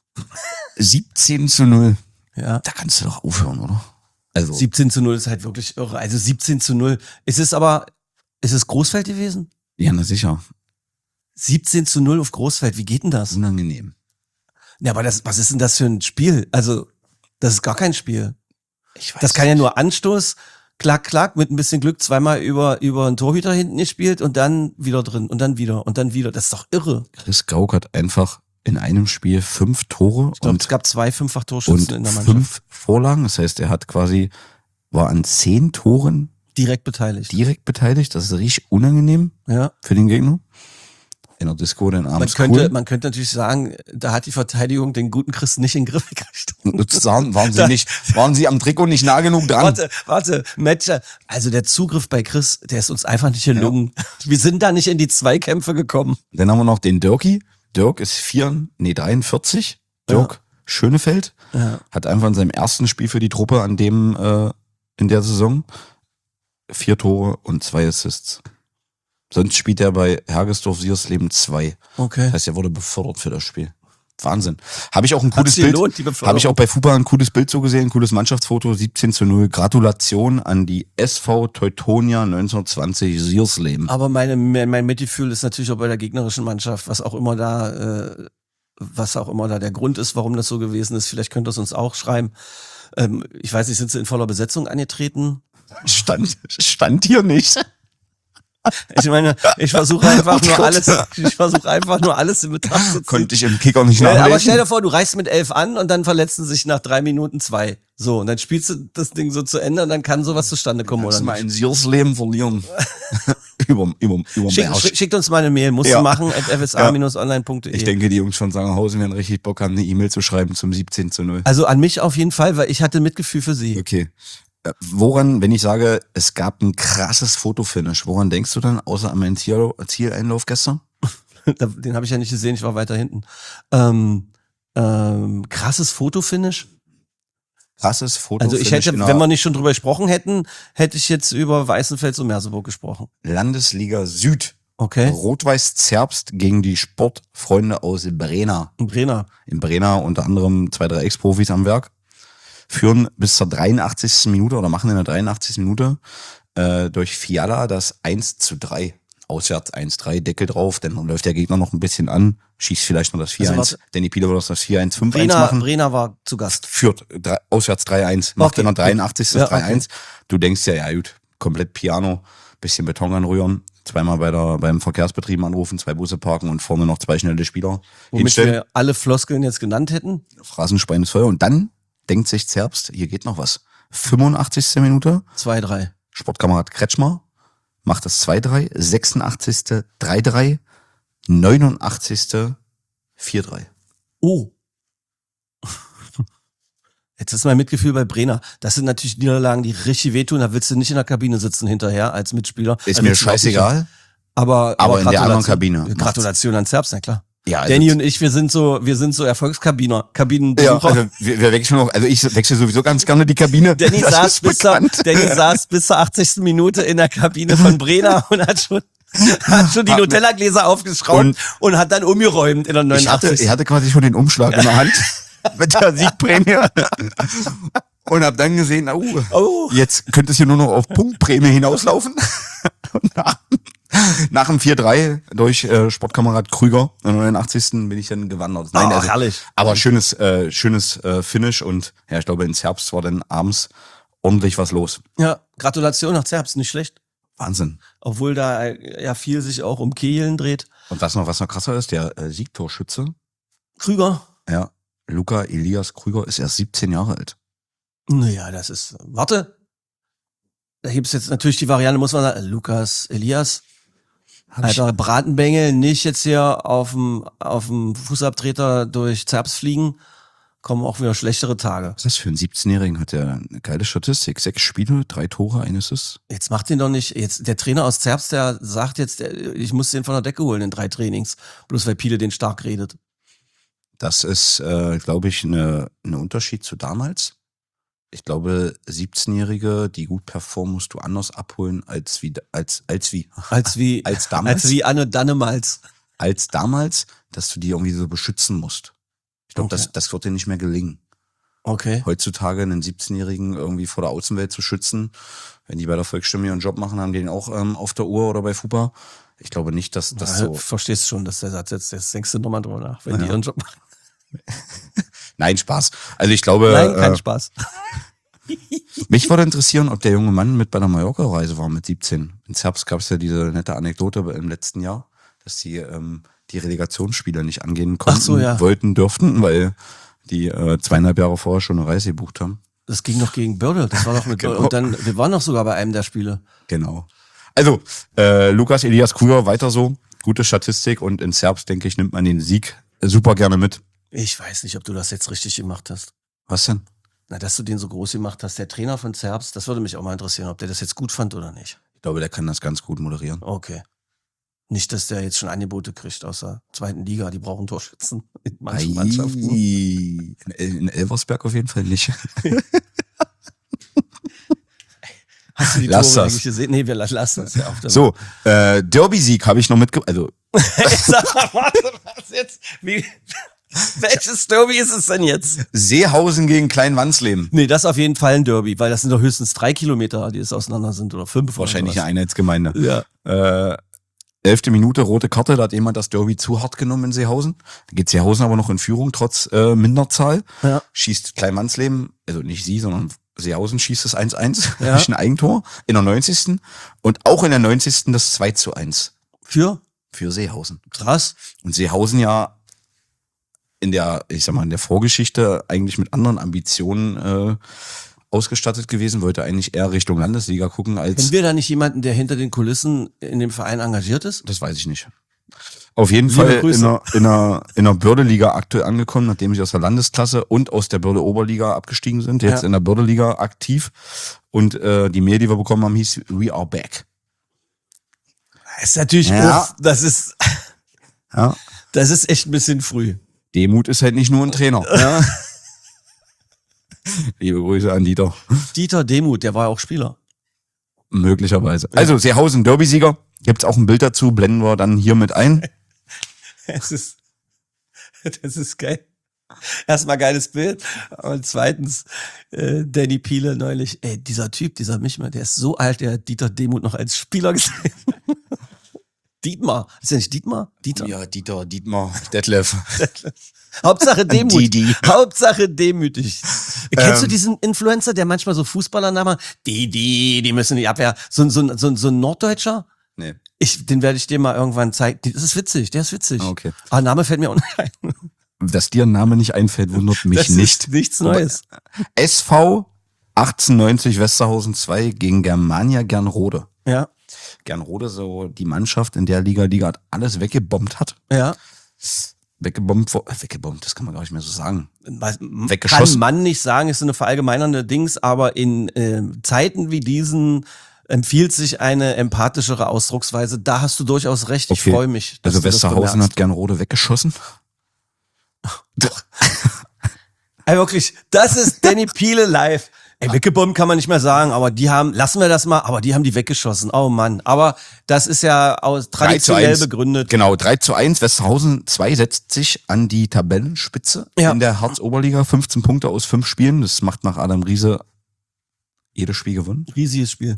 siebzehn zu null. Ja. Da kannst du doch aufhören, oder? Also, siebzehn zu null ist halt wirklich irre. Also siebzehn zu null. Ist es aber, ist es Großfeld gewesen? ja, na sicher. siebzehn zu null auf Großfeld. Wie geht denn das? Unangenehm. Ja, aber das, was ist denn das für ein Spiel? Also, das ist gar kein Spiel. Ich weiß Das kann ja nicht. nur Anstoß, klack, klack, mit ein bisschen Glück zweimal über, über einen Torhüter hinten gespielt und dann wieder drin und dann wieder und dann wieder. Das ist doch irre. Chris Gauck hat einfach in einem Spiel fünf Tore Ich glaube, es und, gab zwei Fünffach-Torschützen und in der Mannschaft. fünf Vorlagen. Das heißt, er hat quasi, war an zehn Toren Direkt beteiligt. direkt beteiligt. Das ist richtig unangenehm Ja. für den Gegner. In der Disco den Man abends könnte, cool. man könnte natürlich sagen, da hat die Verteidigung den guten Christen nicht in den Griff gekriegt. Sozusagen waren sie nicht, waren sie am Trikot nicht nah genug dran. Warte, warte, Matcher. Also der Zugriff bei Chris, der ist uns einfach nicht gelungen. Wir sind da nicht in die Zweikämpfe gekommen. Dann haben wir noch den Dirki. Dirk ist vier, nee, dreiundvierzig. Dirk Schönefeld. Ja. Hat einfach in seinem ersten Spiel für die Truppe an dem, äh, in der Saison vier Tore und zwei Assists. Sonst spielt er bei Hergesdorf Siersleben zwei. Okay. Das heißt, er wurde befördert für das Spiel. Wahnsinn. Habe ich auch ein cooles Hat's dir Bild. gelohnt, die Beförderung? Habe ich auch bei Fußball ein cooles Bild so gesehen, ein cooles Mannschaftsfoto, siebzehn zu null. Gratulation an die S V Teutonia neunzehnhundertzwanzig Siersleben. Aber meine, mein Mitgefühl ist natürlich auch bei der gegnerischen Mannschaft, was auch immer da, äh, was auch immer da der Grund ist, warum das so gewesen ist. Vielleicht könnt ihr es uns auch schreiben. Ähm, ich weiß nicht, sind sie in voller Besetzung angetreten? Stand, stand hier nicht. Ich meine, ich versuche einfach Oh nur Gott. alles, ich versuche einfach nur alles in Betracht zu ziehen. Konnte ich im Kicker nicht Ja, nachlesen. aber stell dir vor, du reichst mit elf an und dann verletzen sich nach drei Minuten zwei. So, und dann spielst du das Ding so zu Ende und dann kann sowas zustande kommen, Kannst oder mal nicht? ein Siersleben verlieren. über, über, über Schick, Berg. schick, schickt uns mal eine Mail, musst Ja. du machen, at f s a Bindestrich online punkt de. Ich denke, die Jungs von Sangerhausen werden richtig Bock haben, eine E-Mail zu schreiben zum siebzehn zu null. Also an mich auf jeden Fall, weil ich hatte Mitgefühl für sie. Okay. Äh, Woran, wenn ich sage, es gab ein krasses Fotofinish, woran denkst du dann, außer an meinen Ziel, Zieleinlauf gestern? Den habe ich ja nicht gesehen, ich war weiter hinten. Ähm, ähm, krasses Fotofinish. Krasses Fotofinish. Also ich hätte, in der wenn wir nicht schon drüber gesprochen hätten, hätte ich jetzt über Weißenfels und Merseburg gesprochen. Landesliga Süd. Okay. Rot-Weiß Zerbst gegen die Sportfreunde aus Brena. Und Brenner. In Brena unter anderem zwei, drei Ex-Profis am Werk. Führen bis zur dreiundachtzigsten Minute oder machen in der dreiundachtzigsten Minute äh, durch Fiala das eins zu drei. Auswärts eins drei, Deckel drauf, dann läuft der Gegner noch ein bisschen an, schießt vielleicht noch das vier eins. Also warte. Danny Pieler wird das vier eins fünf eins Brenner, machen. Brenner war zu Gast. Führt drei, auswärts drei eins, macht Okay, in der gut. dreiundachtzigsten Ja, drei eins. Du denkst ja, ja gut, komplett Piano, bisschen Beton anrühren, zweimal bei der, beim Verkehrsbetrieb anrufen, zwei Busse parken und vorne noch zwei schnelle Spieler Womit hinstellen. wir alle Floskeln jetzt genannt hätten. Phrasenschwein ins Feuer. Und dann denkt sich Zerbst, hier geht noch was. fünfundachtzigste Minute, zwei drei. Sportkamerad Kretschmer macht das zwei drei, sechsundachtzigste drei drei, neunundachtzigste vier drei. Oh. Jetzt ist mein Mitgefühl bei Brenner. Das sind natürlich Niederlagen, die richtig wehtun. Da willst du nicht in der Kabine sitzen hinterher als Mitspieler. Ist Da mir willst du überhaupt nicht- scheißegal. Aber, Aber in der anderen Gratulation- Kabine. Gratulation an Zerbst, na klar. Ja, also, Danny und ich, wir sind so, wir sind so Erfolgskabiner, ja, Kabinenbesucher. also wir, wir wechseln noch, also ich wechsle sowieso ganz gerne die Kabine. Danny Das saß, ist bis zur, bekannt. Danny saß bis zur achtzigsten Minute in der Kabine von Brenner und hat schon, hat schon die Hat- Nutella-Gläser aufgeschraubt und, und- hat dann umgeräumt in der Ich hatte, neunundachtzigsten ich hatte quasi schon den Umschlag in der Hand mit der Siegprämie und hab dann gesehen, oh, Oh. jetzt könnte es hier nur noch auf Punktprämie hinauslaufen. Und nach, nach dem vier drei durch äh, Sportkamerad Krüger, in der neunundachtzigsten bin ich dann gewandert. Nein, Ach, also, herrlich. aber schönes, äh, schönes äh, Finish und ja, ich glaube, ins Herbst war dann abends ordentlich was los. Ja, Gratulation nach Zerbst, nicht schlecht. Wahnsinn. Obwohl da äh, ja viel sich auch um Kehlen dreht. Und was noch, was noch krasser ist, der äh, Siegtorschütze, Krüger. ja, Luca Elias Krüger ist erst siebzehn Jahre alt. Naja, das ist, warte. Da gibt's jetzt natürlich die Variante, muss man sagen, Lukas Elias, alter Bratenbengel, nicht jetzt hier auf dem auf dem Fußabtreter durch Zerbst fliegen, kommen auch wieder schlechtere Tage. Was ist das für ein siebzehnjährigen? Hat der eine geile Statistik. Sechs Spiele, drei Tore, ein Assist. Jetzt macht den doch nicht, jetzt der Trainer aus Zerbst, der sagt jetzt, der, ich muss den von der Decke holen in drei Trainings, bloß weil Piele den stark redet. Das ist, äh, glaube ich, eine ein Unterschied zu damals. Ich glaube, siebzehnjährige, die gut performen, musst du anders abholen als wie als als wie Als wie als damals. als wie Anne Dannemals. als damals, dass du die irgendwie so beschützen musst. Ich glaube, Okay. das, das wird dir nicht mehr gelingen. Okay. Heutzutage einen siebzehnjährigen irgendwie vor der Außenwelt zu schützen, wenn die bei der Volksstimme ihren Job machen, haben die den auch ähm, auf der Uhr oder bei FUPA. Ich glaube nicht, dass das Ja, so... verstehst schon, dass der Satz jetzt, jetzt denkst du nochmal drüber nach, wenn die Ja. ihren Job machen. Nein, Spaß. Also ich glaube, Nein, kein äh, Spaß. mich würde interessieren, ob der junge Mann mit bei der Mallorca-Reise war mit siebzehn. In Zerbst gab es ja diese nette Anekdote im letzten Jahr, dass die ähm, die Relegationsspiele nicht angehen konnten, Ach so, ja. wollten, dürften, weil die äh, zweieinhalb Jahre vorher schon eine Reise gebucht haben. Das ging noch gegen Börde, das war doch mit Genau. Und dann, wir waren noch sogar bei einem der Spiele. Genau. Also, äh, Lukas Elias Krüger, weiter so. Gute Statistik und in Zerbst, denke ich, nimmt man den Sieg super gerne mit. Ich weiß nicht, ob du das jetzt richtig gemacht hast. Was denn? Na, dass du den so groß gemacht hast, der Trainer von Zerbst, das würde mich auch mal interessieren, ob der das jetzt gut fand oder nicht. Ich glaube, der kann das ganz gut moderieren. Okay. Nicht, dass der jetzt schon Angebote kriegt aus der zweiten Liga, die brauchen Torschützen in manchen Mannschaften. In, in Elversberg auf jeden Fall nicht. Hast du die Lass Tore das. eigentlich gesehen? Nee, wir lassen es ja auf der So, äh, Derby-Sieg habe ich noch mitgebracht. Also, Sag mal, warte, was jetzt? Wie, welches Derby ist es denn jetzt? Seehausen gegen Kleinwansleben. Nee, das ist auf jeden Fall ein Derby, weil das sind doch höchstens drei Kilometer, die es auseinander sind, oder fünf. Wahrscheinlich oder eine Einheitsgemeinde. sowas. Ja. Äh, elfte Minute, rote Karte, da hat jemand das Derby zu hart genommen in Seehausen. Da geht Seehausen aber noch in Führung, trotz äh, Minderzahl. Ja. Schießt Kleinmannsleben, also nicht sie, sondern Seehausen schießt das eins eins Ja. durch ein Eigentor in der neunzigsten Und auch in der neunzigsten das zwei zu eins Für? für Seehausen. Krass. Und Seehausen ja in der, ich sag mal, in der Vorgeschichte eigentlich mit anderen Ambitionen äh, ausgestattet gewesen, wollte eigentlich eher Richtung Landesliga gucken als... Kennen wir da nicht jemanden, der hinter den Kulissen in dem Verein engagiert ist? Das weiß ich nicht. Auf jeden Liebe Fall Grüße. in der, in der, in der Bördeliga aktuell angekommen, nachdem sie aus der Landesklasse und aus der Börde Oberliga abgestiegen sind. Jetzt Ja. in der Bördeliga aktiv. Und äh, die Mail, die wir bekommen haben, hieß We Are Back. Das ist natürlich Ja. auch, das ist, Ja. das ist echt ein bisschen früh. Demut ist halt nicht nur ein Trainer. Ja. Liebe Grüße an Dieter. Dieter Demuth, der war ja auch Spieler. Möglicherweise. Also Seehausen Derby-Sieger. Gibt's auch ein Bild dazu, blenden wir dann hier mit ein. Es ist, das ist geil. Erstmal geiles Bild. Und zweitens, äh, Danny Piele neulich, ey, dieser Typ, dieser Michmer, der ist so alt, der hat Dieter Demuth noch als Spieler gesehen. Dietmar. Ist der nicht Dietmar? Dieter. Ja, Dieter, Dietmar, Detlef. Hauptsache Demut. Didi. Hauptsache demütig. Kennst du Ähm. diesen Influencer, der manchmal so Fußballernamen hat? Die, die, die müssen die Abwehr. So, so, so, so ein Norddeutscher? Nee. Ich, den werde ich dir mal irgendwann zeigen. Das ist witzig, der ist witzig. Ah, okay. Aber Name fällt mir auch nicht ein. Dass dir ein Name nicht einfällt, wundert mich Das nicht. ist nichts Neues. S V achtzehnhundertneunzig Westerhausen zwei gegen Germania Gernrode. Ja, Gernrode, so die Mannschaft in der Liga, die gerade alles weggebombt hat. ja. Weggebombt, vor- äh, weggebombt, das kann man gar nicht mehr so sagen. Weiß- Kann Weggeschossen. man nicht sagen, ist so eine verallgemeinernde Dings, aber in äh, Zeiten wie diesen empfiehlt sich eine empathischere Ausdrucksweise. Da hast du durchaus recht. Ich Okay. freue mich. dass Also du das Westerhausen bemerkst. hat Gernrode weggeschossen. Ey, wirklich, das ist Danny Piele live. Ey, weggebombt kann man nicht mehr sagen, aber die haben, lassen wir das mal, aber die haben die weggeschossen. Oh Mann. Aber das ist ja aus traditionell begründet. Genau, drei zu eins. Westerhausen zwei setzt sich an die Tabellenspitze Ja. in der Harz-Oberliga. fünfzehn Punkte aus fünf Spielen. Das macht nach Adam Riese jedes Spiel gewonnen. Riesiges Spiel.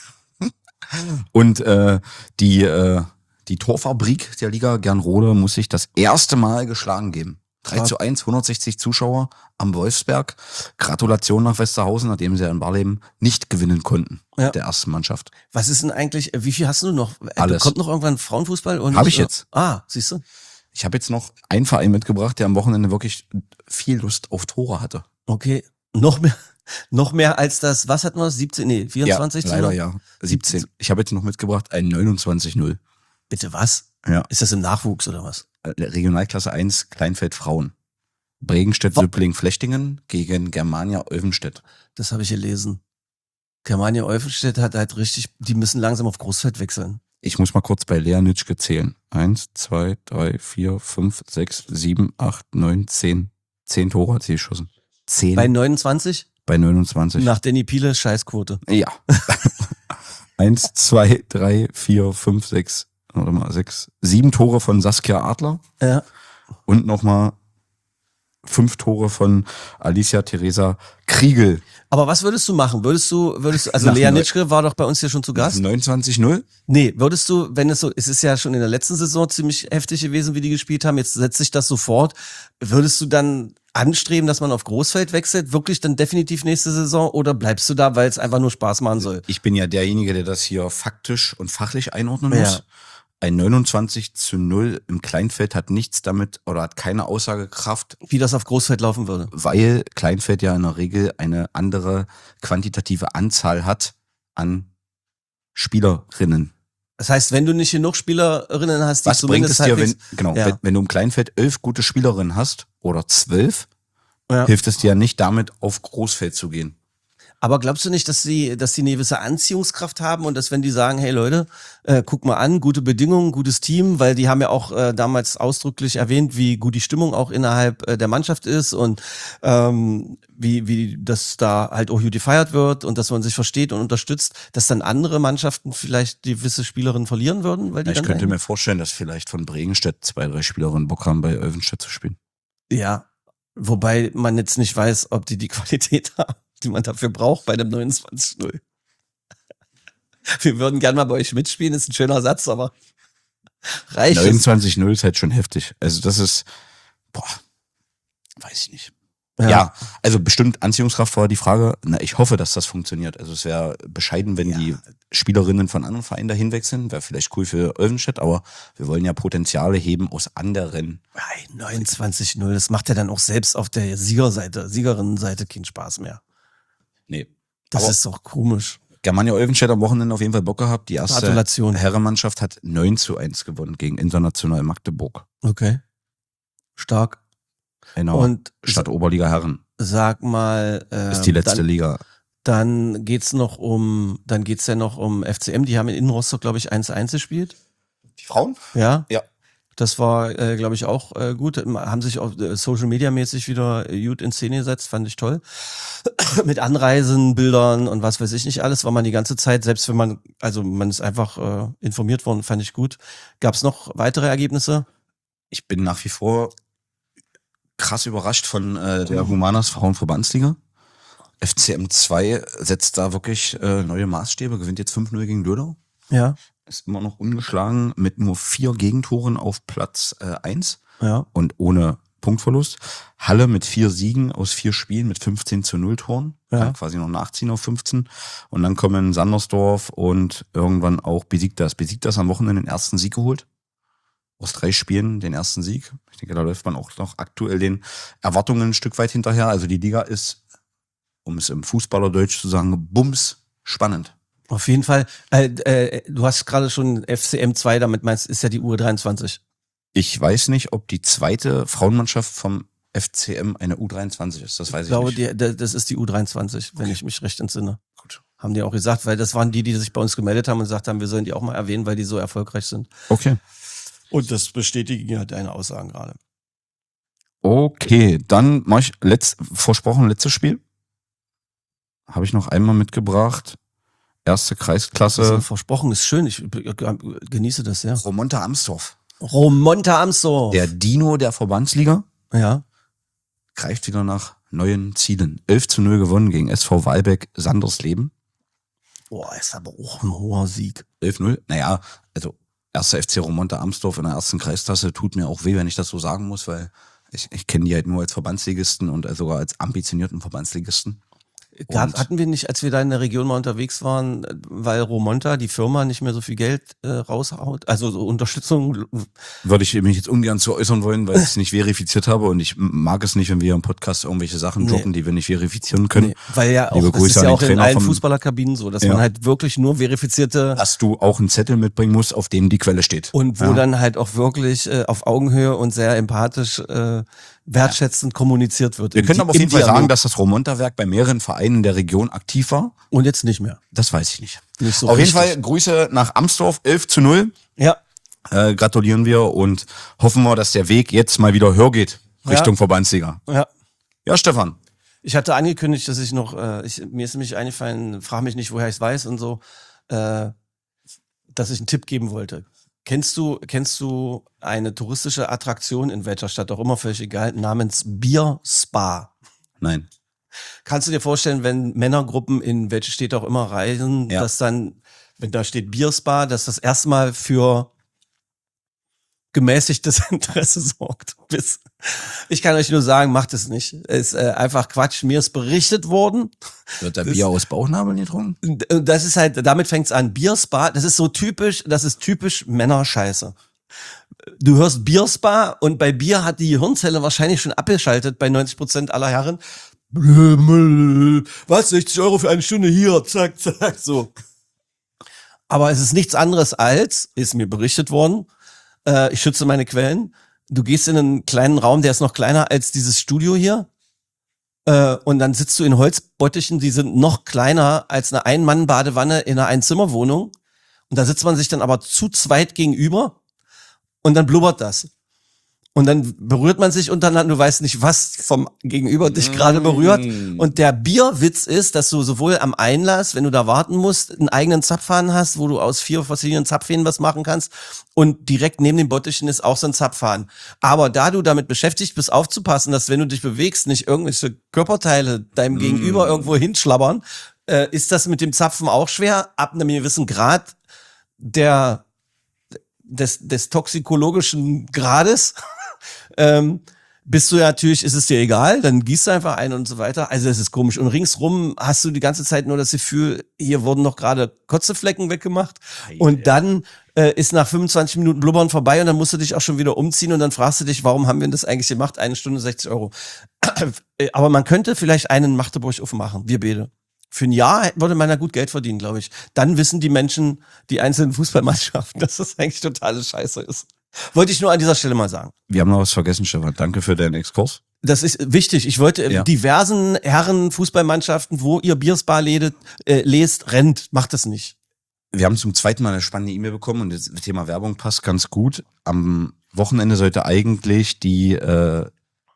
Und äh, die, äh, die Torfabrik der Liga Gernrode muss sich das erste Mal geschlagen geben. drei Krass. zu eins, hundertsechzig Zuschauer am Wolfsberg. Gratulation nach Westerhausen, nachdem sie ja in Barleben nicht gewinnen konnten Ja. mit der ersten Mannschaft. Was ist denn eigentlich, wie viel hast du noch? Alles. Kommt noch irgendwann Frauenfußball? Und Hab ich jetzt. Ah, siehst du? Ich habe jetzt noch einen Verein mitgebracht, der am Wochenende wirklich viel Lust auf Tore hatte. Okay. Noch mehr, Noch mehr als das, was hatten wir, siebzehn, nee, vierundzwanzig? Ja, leider ja, siebzehn. Ich habe jetzt noch mitgebracht ein neunundzwanzig null. Bitte was? Ja. Ist das im Nachwuchs oder was? Regionalklasse eins, Kleinfeld Frauen. Bregenstedt-Süppling-Flechtingen gegen Germania Olvenstedt. Das habe ich gelesen. Germania Olvenstedt hat halt richtig, die müssen langsam auf Großfeld wechseln. Ich muss mal kurz bei Lea Nitschke zählen. Eins, zwei, drei, vier, fünf, sechs, sieben, acht, neun, zehn. Zehn Tore hat sie geschossen. Zehn. Bei neunundzwanzig? Bei neunundzwanzig. Nach Danny Piele, Scheißquote. Ja. Eins, zwei, drei, vier, fünf, sechs, warte mal, sechs, sieben Tore von Saskia Adler. Ja. Und nochmal fünf Tore von Alicia Theresa Kriegel. Aber was würdest du machen? Würdest du, würdest du, also Nach Lea neun- Nitschke war doch bei uns hier schon zu Gast. neunundzwanzig null? Nee, würdest du, wenn es so, es ist ja schon in der letzten Saison ziemlich heftig gewesen, wie die gespielt haben, jetzt setzt sich das so fort, würdest du dann anstreben, dass man auf Großfeld wechselt, wirklich dann definitiv nächste Saison, oder bleibst du da, weil es einfach nur Spaß machen soll? Ich bin ja derjenige, der das hier faktisch und fachlich einordnen Ja. muss. Ein neunundzwanzig zu null im Kleinfeld hat nichts damit oder hat keine Aussagekraft, Wie das auf Großfeld laufen würde. weil Kleinfeld ja in der Regel eine andere quantitative Anzahl hat an Spielerinnen. Das heißt, wenn du nicht genug Spielerinnen hast, die Was bringt zumindest es dir, wenn, halbwegs- genau, Ja. wenn, wenn du im Kleinfeld elf gute Spielerinnen hast oder zwölf, Ja. hilft es dir ja nicht damit, auf Großfeld zu gehen. Aber glaubst du nicht, dass sie, dass sie eine gewisse Anziehungskraft haben und dass wenn die sagen, hey Leute, äh, guck mal an, gute Bedingungen, gutes Team, weil die haben ja auch äh, damals ausdrücklich erwähnt, wie gut die Stimmung auch innerhalb äh, der Mannschaft ist und ähm, wie, wie das da halt auch gut gefeiert wird und dass man sich versteht und unterstützt, dass dann andere Mannschaften vielleicht die gewisse Spielerinnen verlieren würden, weil die Ich dann könnte dahin- mir vorstellen, dass vielleicht von Bregenstedt zwei, drei Spielerinnen Bock haben, bei Olvenstedt zu spielen. Ja, wobei man jetzt nicht weiß, ob die die Qualität haben, die man dafür braucht bei einem neunundzwanzig null. Wir würden gerne mal bei euch mitspielen, ist ein schöner Satz, aber reicht es? neunundzwanzig null ist halt schon heftig. Also das ist, boah, weiß ich nicht. Ja. also bestimmt Anziehungskraft war die Frage. Na, ich hoffe, dass das funktioniert. Also es wäre bescheiden, wenn Ja. die Spielerinnen von anderen Vereinen dahin wechseln. Wäre vielleicht cool für Olvenstedt, aber wir wollen ja Potenziale heben aus anderen. Nein, neunundzwanzig null, das macht ja dann auch selbst auf der Siegerseite, Siegerinnenseite keinen Spaß mehr. Nee. Das Aber ist doch komisch. Germania Olvenstedt am Wochenende auf jeden Fall Bock gehabt. Die erste Gratulation. Herrenmannschaft hat neun zu eins gewonnen gegen International Magdeburg. Okay. Stark. Genau. Und Stadt Oberliga Herren sag mal, ähm, ist die letzte dann, Liga. dann geht's noch um, dann geht's ja noch um F C M, die haben in Innenrostock, glaube ich, eins zu eins gespielt. Die Frauen? Ja. Ja. Das war, äh, glaube ich, auch äh, gut. Haben sich auch äh, Social Media mäßig wieder äh, gut in Szene gesetzt, fand ich toll. Mit Anreisen, Bildern und was weiß ich nicht alles, war man die ganze Zeit, selbst wenn man, also man ist einfach äh, informiert worden, fand ich gut. Gab es noch weitere Ergebnisse? Ich bin nach wie vor krass überrascht von äh, der Humanas Frauenverbandsliga. F C M zwei setzt da wirklich äh, neue Maßstäbe, gewinnt jetzt fünf null gegen Dödau. Ja. Ist immer noch ungeschlagen mit nur vier Gegentoren auf Platz äh, eins Ja. und ohne Punktverlust. Halle mit vier Siegen aus vier Spielen mit fünfzehn zu null Toren. Ja. Kann quasi noch nachziehen auf fünfzehn. Und dann kommen Sandersdorf und irgendwann auch Besiktas. Besiktas am Wochenende den ersten Sieg geholt. Aus drei Spielen den ersten Sieg. Ich denke, da läuft man auch noch aktuell den Erwartungen ein Stück weit hinterher. Also die Liga ist, um es im Fußballerdeutsch zu sagen, bums spannend. Auf jeden Fall. Äh, äh, du hast gerade schon F C M zwei, damit meinst, ist ja die U dreiundzwanzig. Ich weiß nicht, ob die zweite Frauenmannschaft vom F C M eine U dreiundzwanzig ist. Das weiß Ich ich, glaube, nicht. die, d- das ist die U dreiundzwanzig, wenn Okay. ich mich recht entsinne. Gut. Haben die auch gesagt, weil das waren die, die sich bei uns gemeldet haben und gesagt haben, wir sollen die auch mal erwähnen, weil die so erfolgreich sind. Okay. Und das bestätigen ja deine Aussagen gerade. Okay, dann mache ich letzt, versprochen letztes Spiel. Habe ich noch einmal mitgebracht. Erste Das ist Kreisklasse. versprochen, ist schön. Ich äh, genieße das sehr. Romonta Amsdorf. Romonta Amsdorf. Der Dino der Verbandsliga Ja. greift wieder nach neuen Zielen. elf zu null gewonnen gegen S V Walbeck Sandersleben. Boah, ist aber auch ein hoher Sieg. elf null. Naja, also erster F C Romonta Amsdorf in der ersten Kreisklasse tut mir auch weh, wenn ich das so sagen muss, weil ich, ich kenne die halt nur als Verbandsligisten und sogar als ambitionierten Verbandsligisten. Gab, hatten wir nicht, als wir da in der Region mal unterwegs waren, weil Romonta, die Firma, nicht mehr so viel Geld äh, raushaut? Also so Unterstützung? Würde ich mich jetzt ungern zu äußern wollen, weil ich es nicht verifiziert habe und ich mag es nicht, wenn wir im Podcast irgendwelche Sachen Nee. droppen, die wir nicht verifizieren können. Nee, weil ja auch, Liebe das Grüße ist an ja den auch in Trainer allen vom- Fußballerkabinen so, dass Ja. man halt wirklich nur verifizierte Dass du auch einen Zettel mitbringen musst, auf dem die Quelle steht. und wo Ja. dann halt auch wirklich äh, auf Augenhöhe und sehr empathisch, äh, wertschätzend kommuniziert wird. Wir Im können Di- aber auf im jeden Fall Dialog. sagen, dass das Romonta-Werk bei mehreren Vereinen in der Region aktiv war. Und jetzt nicht mehr. Das weiß ich nicht. Nicht so auf richtig. jeden Fall Grüße nach Amsdorf, elf zu null. Ja. Äh, gratulieren wir und hoffen wir, dass der Weg jetzt mal wieder höher geht Richtung Ja. Verbandsliga. Ja. Ja, Stefan. Ich hatte angekündigt, dass ich noch, äh, ich, mir ist nämlich eingefallen, frag mich nicht, woher ich es weiß und so, äh, dass ich einen Tipp geben wollte. Kennst du, kennst du eine touristische Attraktion in welcher Stadt, auch immer völlig egal, namens Bier Spa? Nein. Kannst du dir vorstellen, wenn Männergruppen in welche Städte auch immer reisen, Ja. dass dann, wenn da steht Bier Spa, dass das erstmal für gemäßigtes Interesse sorgt. Bis, ich kann euch nur sagen, macht es nicht. Es ist äh, einfach Quatsch. Mir ist berichtet worden. Wird da Das- Bier aus Bauchnabeln getrunken? Und das ist halt, damit fängt's an. Bierspa, das ist so typisch, das ist typisch Männerscheiße. Du hörst Bierspa und bei Bier hat die Hirnzelle wahrscheinlich schon abgeschaltet bei neunzig Prozent aller Herren. Was, sechzig Euro für eine Stunde hier, zack, zack, so. Aber es ist nichts anderes als, ist mir berichtet worden, äh, ich schütze meine Quellen, du gehst in einen kleinen Raum, der ist noch kleiner als dieses Studio hier, äh, und dann sitzt du in Holzbottichen, die sind noch kleiner als eine Ein-Mann-Badewanne in einer Einzimmerwohnung. Und da sitzt man sich dann aber zu zweit gegenüber und dann blubbert das. Und dann berührt man sich untereinander, du weißt nicht, was vom Gegenüber dich gerade berührt. Und der Bierwitz ist, dass du sowohl am Einlass, wenn du da warten musst, einen eigenen Zapfhahn hast, wo du aus vier verschiedenen Zapfhähnen was machen kannst. Und direkt neben dem Bottichen ist auch so ein Zapfhahn. Aber da du damit beschäftigt bist, aufzupassen, dass wenn du dich bewegst, nicht irgendwelche Körperteile deinem Gegenüber irgendwo hinschlabbern, äh, ist das mit dem Zapfen auch schwer. Ab einem gewissen Grad der des, des toxikologischen Grades ähm, bist du ja natürlich, ist es dir egal, dann gießt du einfach ein und so weiter. Also es ist komisch. Und ringsrum hast du die ganze Zeit nur das Gefühl, hier wurden noch gerade Kotzeflecken weggemacht. Und dann äh, ist nach fünfundzwanzig Minuten Blubbern vorbei und dann musst du dich auch schon wieder umziehen und dann fragst du dich, warum haben wir das eigentlich gemacht? Eine Stunde sechzig Euro. Aber man könnte vielleicht einen Magdeburg aufmachen, wir beide. Für ein Jahr würde man da gut Geld verdienen, glaube ich. Dann wissen die Menschen, die einzelnen Fußballmannschaften, dass das eigentlich totale Scheiße ist. Wollte ich nur an dieser Stelle mal sagen. Wir haben noch was vergessen, Stefan. Danke für deinen Exkurs. Das ist wichtig. Ich wollte Ja. diversen Herren Fußballmannschaften, wo ihr Bierspa ledet, äh, lest, rennt, macht das nicht. Wir haben zum zweiten Mal eine spannende E-Mail bekommen und das Thema Werbung passt ganz gut. Am Wochenende sollte eigentlich die äh,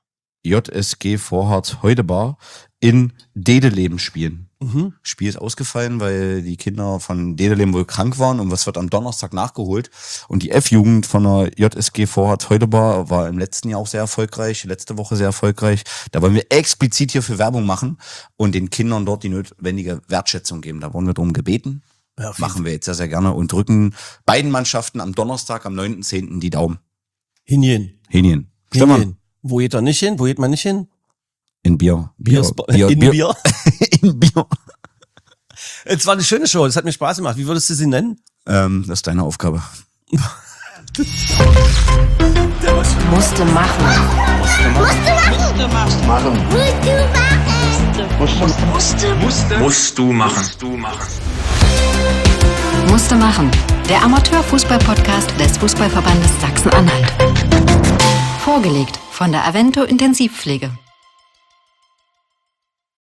J S G Vorhardt Heudebar in Dedeleben spielen. Mhm. Spiel ist ausgefallen, weil die Kinder von Dedeleben wohl krank waren und was wird am Donnerstag nachgeholt. Und die F-Jugend von der J S G Vorhardt Heudebar war im letzten Jahr auch sehr erfolgreich, letzte Woche sehr erfolgreich. Da wollen wir explizit hierfür Werbung machen und den Kindern dort die notwendige Wertschätzung geben. Da wurden wir darum gebeten. Ja, auf jeden Machen wir jetzt sehr, sehr gerne und drücken beiden Mannschaften am Donnerstag, am neunten zehnten die Daumen. Hinjen. Hinien. Stefan, Hinjen. Wo geht er nicht hin? Wo geht man nicht hin? in Bier. Bier. Bierspa- in Bier. in Bier. Es war eine schöne Show. Das hat mir Spaß gemacht. Wie würdest du sie nennen? Ähm, das ist deine Aufgabe. Musste machen. Musst du machen. Musst du machen. Musste machen. Der Amateurfußball-Podcast des Fußballverbandes Sachsen-Anhalt. Vorgelegt von der Avento Intensivpflege.